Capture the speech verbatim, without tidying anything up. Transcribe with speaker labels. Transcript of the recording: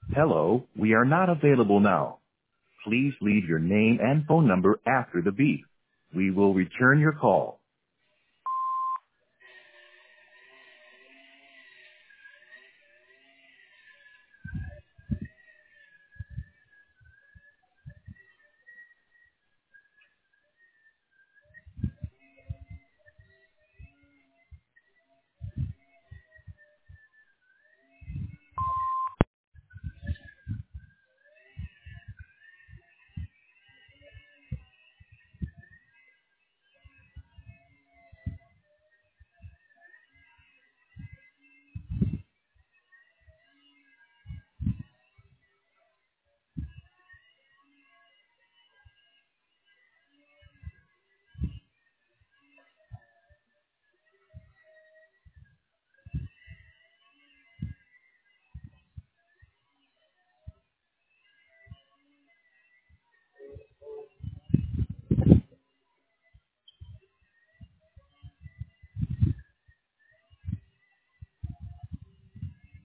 Speaker 1: Hello, we are not available now. Please leave your name and phone number after the beep. We will return your call.